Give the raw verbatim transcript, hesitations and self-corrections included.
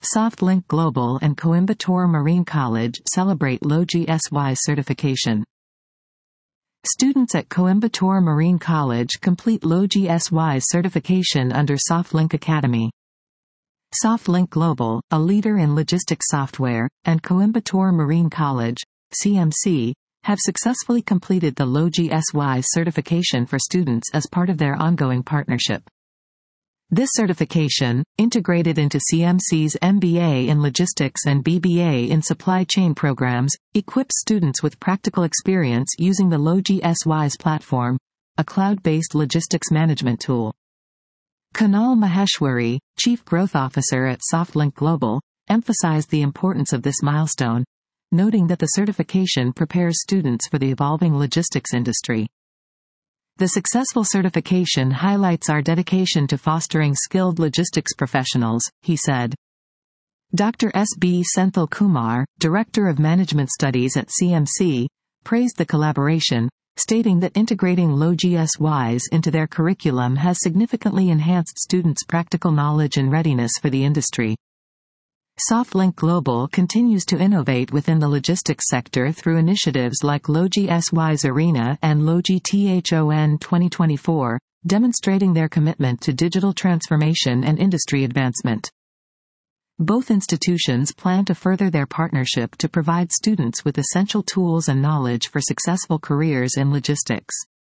SoftLink Global and Coimbatore Marine College celebrate LOGSY certification. Students at Coimbatore Marine College complete LOGSY certification under SoftLink Academy. SoftLink Global, a leader in logistics software, and Coimbatore Marine College, C M C, have successfully completed the LOGSY certification for students as part of their ongoing partnership. This certification, integrated into C M C's M B A in Logistics and B B A in Supply Chain programs, equips students with practical experience using the LOGSY's platform, a cloud-based logistics management tool. Kunal Maheshwari, Chief Growth Officer at SoftLink Global, emphasized the importance of this milestone, noting that the certification prepares students for the evolving logistics industry. The successful certification highlights our dedication to fostering skilled logistics professionals, he said. Doctor S B Senthil Kumar, Director of Management Studies at C M C, praised the collaboration, stating that integrating LOGSYs into their curriculum has significantly enhanced students' practical knowledge and readiness for the industry. SoftLink Global continues to innovate within the logistics sector through initiatives like LOGSY's Arena and LOGTHON twenty twenty-four, demonstrating their commitment to digital transformation and industry advancement. Both institutions plan to further their partnership to provide students with essential tools and knowledge for successful careers in logistics.